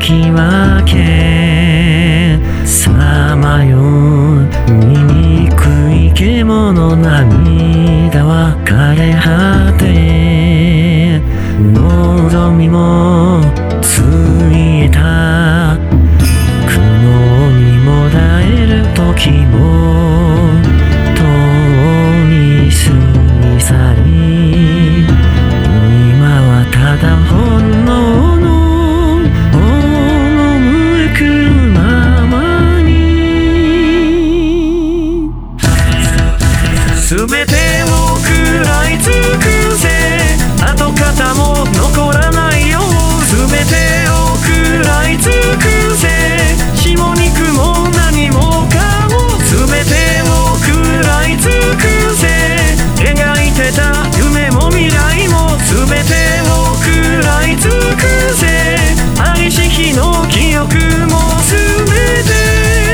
き分けさまよう醜い獣涙は枯れ果て望みもついえた苦悩にもだえる時もとうに過ぎ去り今はただ本能の赴くままに全てを食らい尽くせ跡形も残らないよ全てを食らい尽くせ血も肉も何もかも全てを食らい尽くせ描いてた夢も未来も全てを食らい尽くせありし日の記憶も全て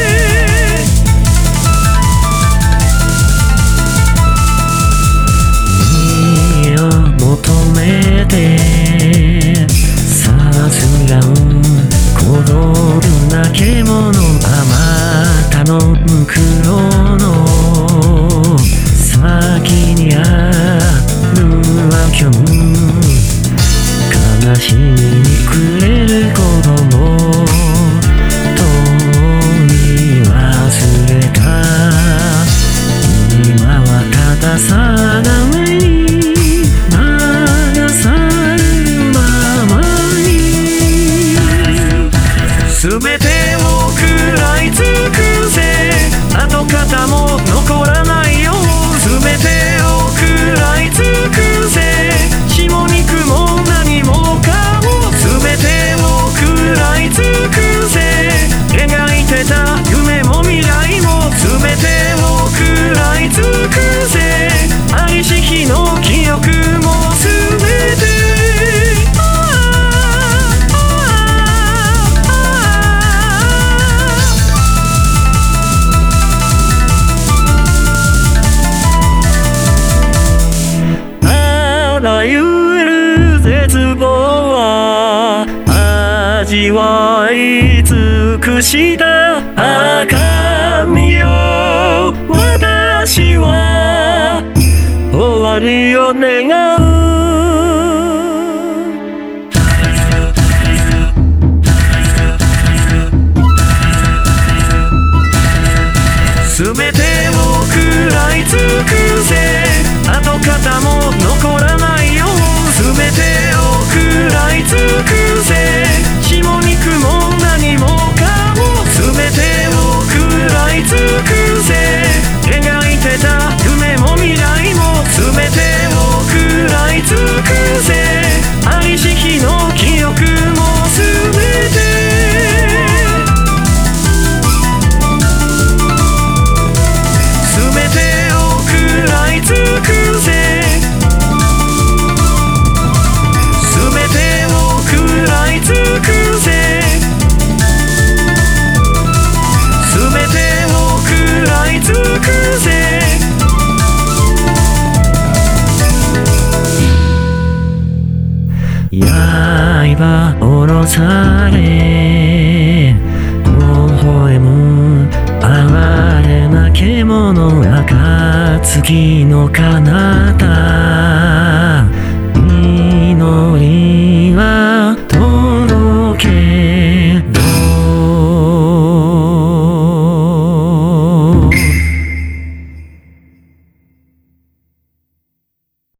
逃げを求めてさすらう孤独な獣あまたの黒の先にあるは虚無悲しみに暮れる子供とに忘れた今はただ定めに流されるままに全てを食らい尽くせ跡形も残らないよ全てを食らい尽くせ血も肉も何もかも全てを食らい尽くせ描いてた夢も未来も全てを食らい尽くせありし日の記憶も全てあらゆる絶望は味わい尽くした赤身よ私は終わりを願う全てを食らい尽くせ跡形も残らないよ全てを食らい尽くせ血も肉も何もかも全てを食らい尽くせ描いてた夢も未来も全てを食らい尽くせありし日の記憶も全て全てを食らい尽くせ全てを食らい尽くせ全てを食らい尽くせ刃下ろされ微笑む哀れな獣暁の彼方